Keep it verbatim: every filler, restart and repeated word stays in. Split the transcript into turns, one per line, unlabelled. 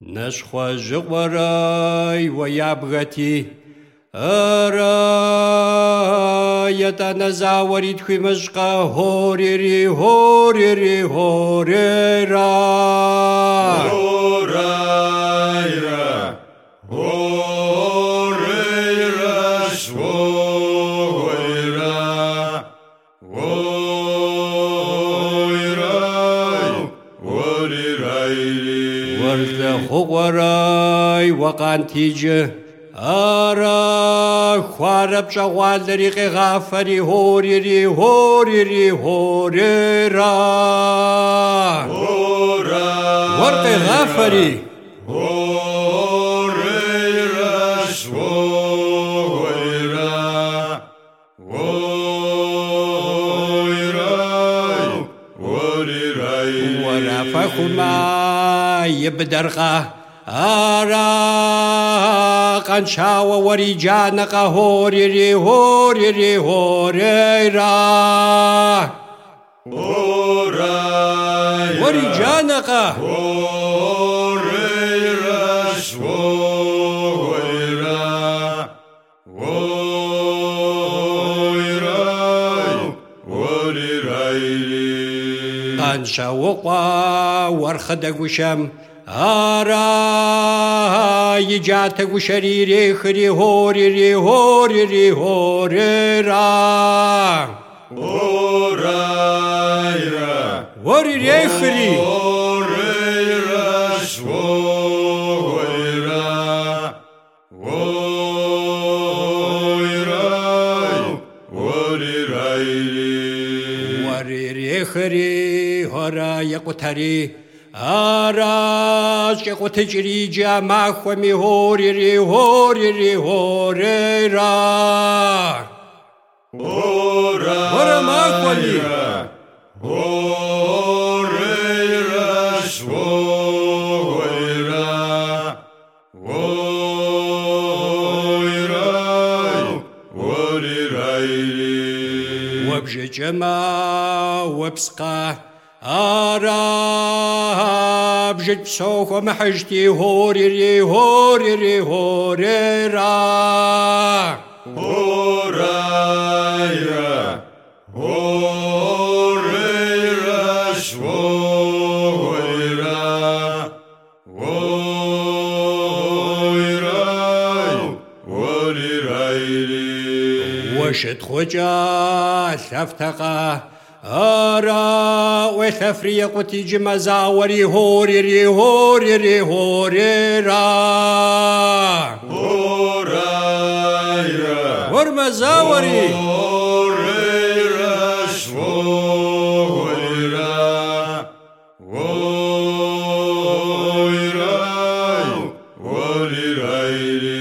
نشخوا جغوراي ويابغتي أرا يتنزاوري تخي مشقا هوريري هوريري هوريرا
هوريرا هوريرا شويرا هوريرا هوريرا
ورد خغوراي وقانتيج أرا خوارب شغوال دريقي غافري هوريري هوريري هوريرا
هوريرا
ورقي غافري
هوريرا شويرا هوريرا هوريرا
ورافخما يبدرقه أرا قنشاوة وريجانق هوريري هوريري هوريرا
هوريرا
وريجانق
هوريرا شويرا هوريرا هوريرا
قنشاوة ورخدق وشم أرا يجاتك وشريري خري هوريري هوريري هوريرا
هوريرا
هوريري خري
هوريرا شويرا هوريرا هوريرا
وريري خري هورا يقتري أرا شقو تجري جامع خومي هوريري هوريري هوريرا هورا ما خومي
هوريرا شويرا هوريرا هوريرا
وبجي جما وبسقه أرا بجد بسوخ ومحجتي هوريري هوريري هوريرا
هوريرا هوريرا شويرا هوريرا هوريرا
وشد خجا ثفتقه أرا وثفريق تيجي مزاوري هوريري هوريري هوريرا
هوريرا
ورمزاوري
هوريرا شويرا هوريرا هوريرا